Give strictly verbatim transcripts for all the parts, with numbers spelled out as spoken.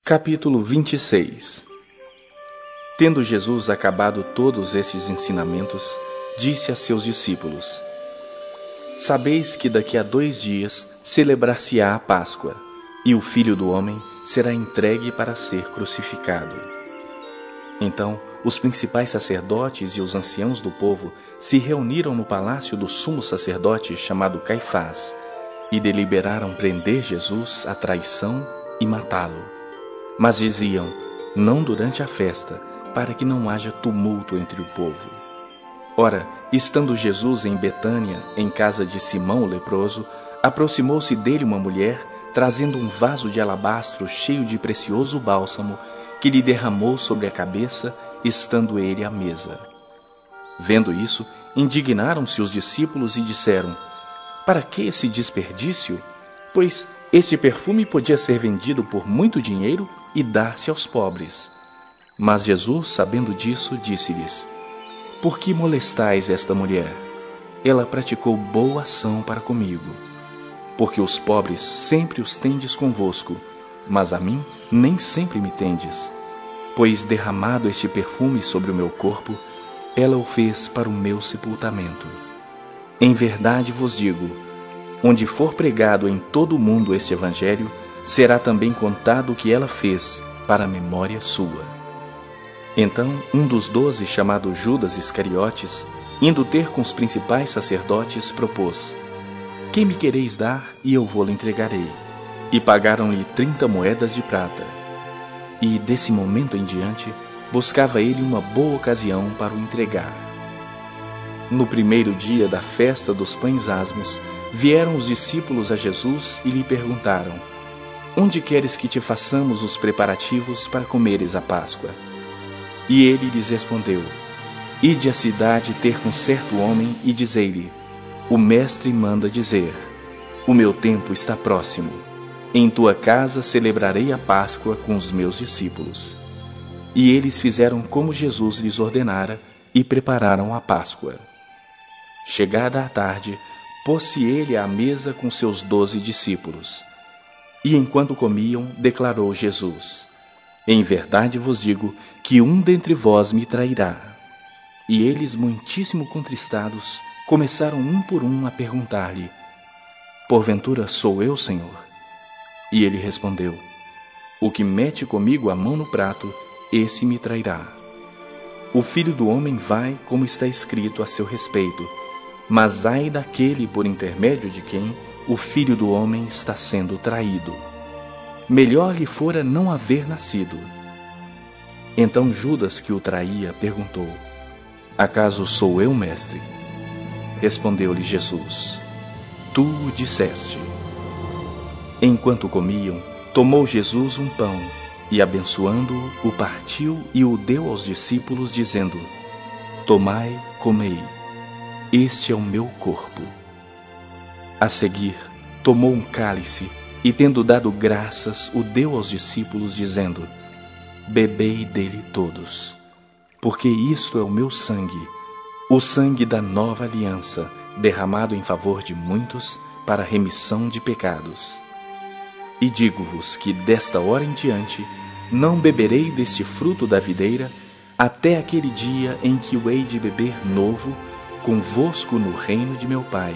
Capítulo vinte e seis. Tendo Jesus acabado todos estes ensinamentos, disse a seus discípulos: Sabeis que daqui a dois dias celebrar-se-á a Páscoa, e o Filho do Homem será entregue para ser crucificado. Então, os principais sacerdotes e os anciãos do povo se reuniram no palácio do sumo sacerdote chamado Caifás, e deliberaram prender Jesus à traição e matá-lo. Mas diziam: não durante a festa, para que não haja tumulto entre o povo. Ora, estando Jesus em Betânia, em casa de Simão o leproso, aproximou-se dele uma mulher, trazendo um vaso de alabastro cheio de precioso bálsamo, que lhe derramou sobre a cabeça, estando ele à mesa. Vendo isso, indignaram-se os discípulos e disseram: para que esse desperdício? Pois este perfume podia ser vendido por muito dinheiro e dar-se aos pobres. Mas Jesus, sabendo disso, disse-lhes: por que molestais esta mulher? Ela praticou boa ação para comigo. Porque os pobres sempre os tendes convosco, mas a mim nem sempre me tendes. Pois derramado este perfume sobre o meu corpo, ela o fez para o meu sepultamento. Em verdade vos digo, onde for pregado em todo o mundo este evangelho, será também contado o que ela fez para a memória sua. Então um dos doze, chamado Judas Iscariotes, indo ter com os principais sacerdotes, propôs: que me quereis dar, e eu vou-lhe entregarei. E pagaram-lhe trinta moedas de prata. E, desse momento em diante, buscava ele uma boa ocasião para o entregar. No primeiro dia da festa dos pães asmos, vieram os discípulos a Jesus e lhe perguntaram: onde queres que te façamos os preparativos para comeres a Páscoa? E ele lhes respondeu: ide à cidade ter com certo homem e dizei-lhe: o mestre manda dizer, o meu tempo está próximo. Em tua casa celebrarei a Páscoa com os meus discípulos. E eles fizeram como Jesus lhes ordenara e prepararam a Páscoa. Chegada a tarde, pôs-se ele à mesa com seus doze discípulos. E enquanto comiam, declarou Jesus: em verdade vos digo que um dentre vós me trairá. E eles, muitíssimo contristados, começaram um por um a perguntar-lhe: porventura sou eu, Senhor? E ele respondeu: o que mete comigo a mão no prato, esse me trairá. O Filho do Homem vai, como está escrito a seu respeito, mas ai daquele por intermédio de quem o Filho do Homem está sendo traído. Melhor lhe fora não haver nascido. Então Judas, que o traía, perguntou: acaso sou eu, mestre? Respondeu-lhe Jesus: tu o disseste. Enquanto comiam, tomou Jesus um pão, e abençoando-o, o partiu e o deu aos discípulos, dizendo: tomai, comei, este é o meu corpo. A seguir, tomou um cálice, e tendo dado graças, o deu aos discípulos, dizendo: bebei dele todos, porque isto é o meu sangue, o sangue da nova aliança, derramado em favor de muitos para a remissão de pecados. E digo-vos que desta hora em diante não beberei deste fruto da videira, até aquele dia em que o hei de beber novo convosco no reino de meu Pai.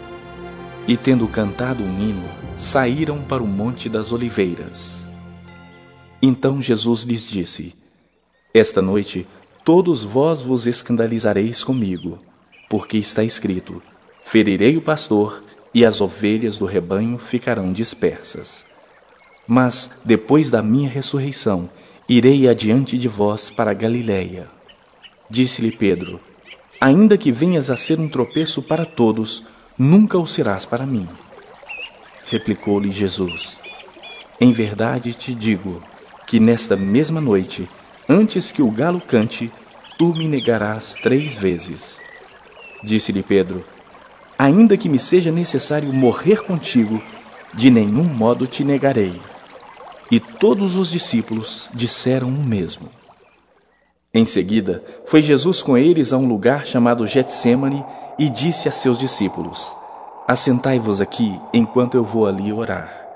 E tendo cantado um hino, saíram para o Monte das Oliveiras. Então Jesus lhes disse: esta noite todos vós vos escandalizareis comigo, porque está escrito: ferirei o pastor, e as ovelhas do rebanho ficarão dispersas. Mas, depois da minha ressurreição, irei adiante de vós para Galiléia. Disse-lhe Pedro: ainda que venhas a ser um tropeço para todos, nunca o serás para mim. Replicou-lhe Jesus: em verdade te digo, que nesta mesma noite, antes que o galo cante, tu me negarás três vezes. Disse-lhe Pedro: ainda que me seja necessário morrer contigo, de nenhum modo te negarei. E todos os discípulos disseram o mesmo. Em seguida, foi Jesus com eles a um lugar chamado Getsêmani e disse a seus discípulos: assentai-vos aqui, enquanto eu vou ali orar.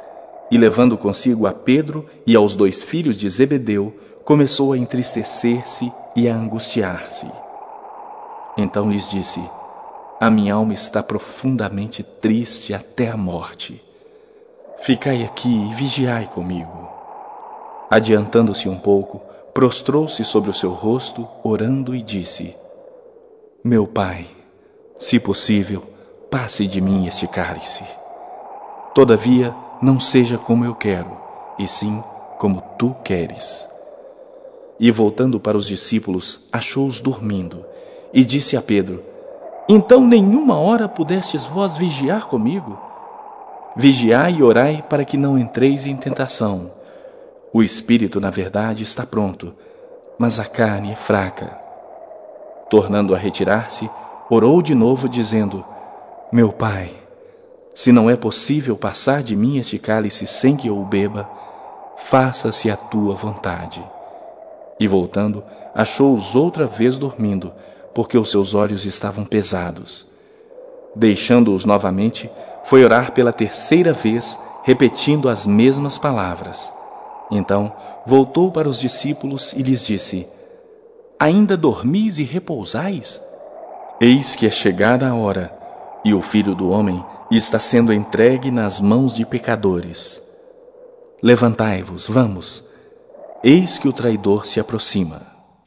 E levando consigo a Pedro e aos dois filhos de Zebedeu, começou a entristecer-se e a angustiar-se. Então lhes disse: a minha alma está profundamente triste até a morte. Ficai aqui e vigiai comigo. Adiantando-se um pouco, prostrou-se sobre o seu rosto, orando, e disse: meu Pai, se possível, passe de mim este cálice. Todavia, não seja como eu quero, e sim como tu queres. E voltando para os discípulos, achou-os dormindo, e disse a Pedro: então nenhuma hora pudestes vós vigiar comigo? Vigiai e orai para que não entreis em tentação. O espírito, na verdade, está pronto, mas a carne é fraca. Tornando a retirar-se, orou de novo, dizendo: meu Pai, se não é possível passar de mim este cálice sem que eu o beba, faça-se a tua vontade. E voltando, achou-os outra vez dormindo, porque os seus olhos estavam pesados. Deixando-os novamente, foi orar pela terceira vez, repetindo as mesmas palavras. Então voltou para os discípulos e lhes disse: ainda dormis e repousais? Eis que é chegada a hora, e o Filho do Homem está sendo entregue nas mãos de pecadores. Levantai-vos, vamos, eis que o traidor se aproxima.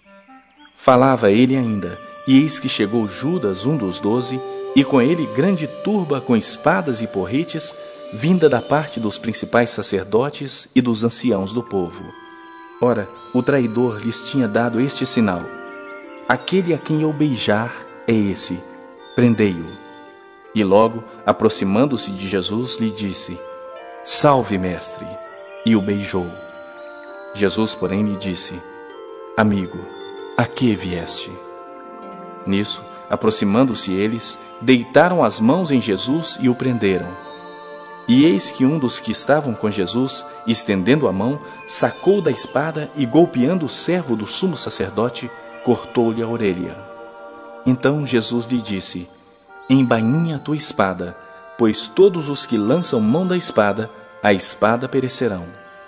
Falava ele ainda, e eis que chegou Judas, um dos doze, e com ele grande turba com espadas e porretes, vinda da parte dos principais sacerdotes e dos anciãos do povo. Ora, o traidor lhes tinha dado este sinal: aquele a quem eu beijar é esse, prendei-o. E logo, aproximando-se de Jesus, lhe disse: salve, mestre, e o beijou. Jesus, porém, lhe disse: amigo, a que vieste? Nisso, aproximando-se eles, deitaram as mãos em Jesus e o prenderam. E eis que um dos que estavam com Jesus, estendendo a mão, sacou da espada e, golpeando o servo do sumo sacerdote, cortou-lhe a orelha. Então Jesus lhe disse: embainha a tua espada, pois todos os que lançam mão da espada, a espada perecerão.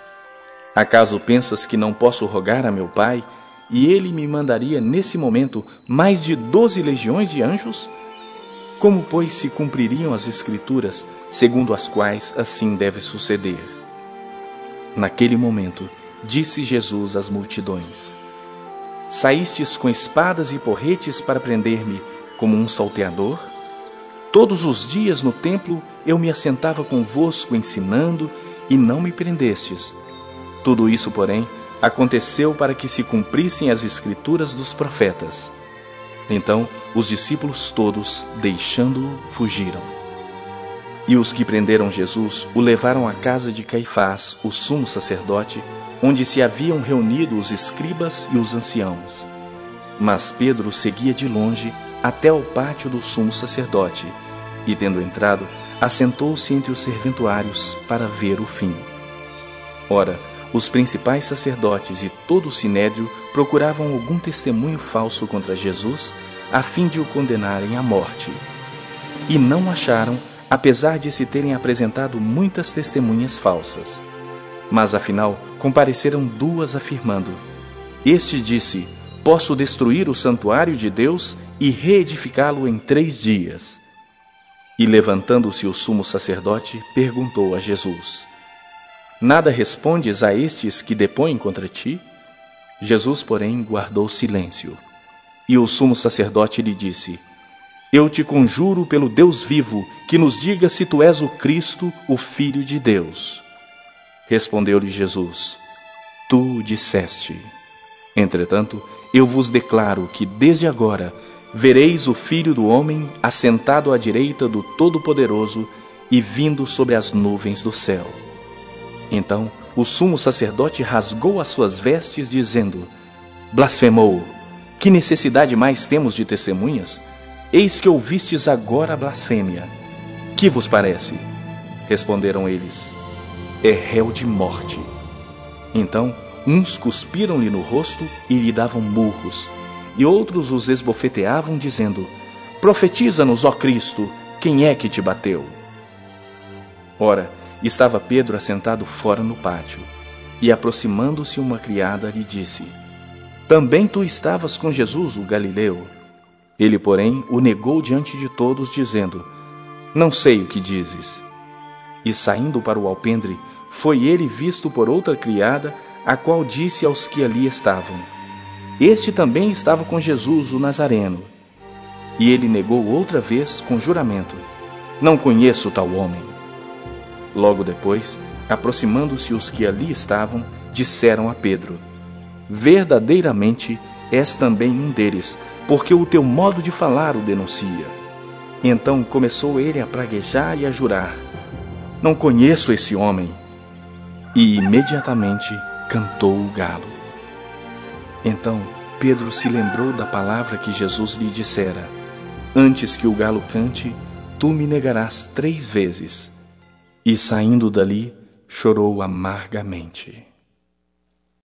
Acaso pensas que não posso rogar a meu Pai, e ele me mandaria nesse momento mais de doze legiões de anjos? Como, pois, se cumpririam as Escrituras, segundo as quais assim deve suceder? Naquele momento, disse Jesus às multidões: saístes com espadas e porretes para prender-me como um salteador? Todos os dias no templo eu me assentava convosco ensinando, e não me prendestes. Tudo isso, porém, aconteceu para que se cumprissem as Escrituras dos profetas. Então os discípulos todos, deixando-o, fugiram. E os que prenderam Jesus o levaram à casa de Caifás, o sumo sacerdote, onde se haviam reunido os escribas e os anciãos. Mas Pedro seguia de longe até ao pátio do sumo sacerdote, e, tendo entrado, assentou-se entre os serventuários para ver o fim. Ora, os principais sacerdotes e todo o sinédrio procuravam algum testemunho falso contra Jesus, a fim de o condenarem à morte. E não acharam, apesar de se terem apresentado muitas testemunhas falsas. Mas afinal compareceram duas, afirmando: este disse: posso destruir o santuário de Deus e reedificá-lo em três dias. E levantando-se o sumo sacerdote, perguntou a Jesus: nada respondes a estes que depõem contra ti? Jesus, porém, guardou silêncio. E o sumo sacerdote lhe disse: eu te conjuro pelo Deus vivo, que nos diga se tu és o Cristo, o Filho de Deus. Respondeu-lhe Jesus: tu o disseste. Entretanto, eu vos declaro que desde agora vereis o Filho do Homem assentado à direita do Todo-Poderoso e vindo sobre as nuvens do céu. Então o sumo sacerdote rasgou as suas vestes, dizendo: blasfemou! Que necessidade mais temos de testemunhas? Eis que ouvistes agora a blasfêmia. Que vos parece? Responderam eles: é réu de morte. Então uns cuspiram-lhe no rosto e lhe davam murros, e outros os esbofeteavam, dizendo: profetiza-nos, ó Cristo, quem é que te bateu? Ora, estava Pedro assentado fora no pátio, e aproximando-se uma criada lhe disse: Também tu estavas com Jesus, o Galileu? Ele, porém, o negou diante de todos, dizendo: Não sei o que dizes. E saindo para o alpendre, foi ele visto por outra criada, a qual disse aos que ali estavam: Este também estava com Jesus, o Nazareno. E ele negou outra vez com juramento: Não conheço tal homem. Logo depois, aproximando-se os que ali estavam, disseram a Pedro: Verdadeiramente és também um deles, porque o teu modo de falar o denuncia. Então começou ele a praguejar e a jurar: Não conheço esse homem. E imediatamente cantou o galo. Então Pedro se lembrou da palavra que Jesus lhe dissera: Antes que o galo cante, tu me negarás três vezes. E saindo dali, chorou amargamente.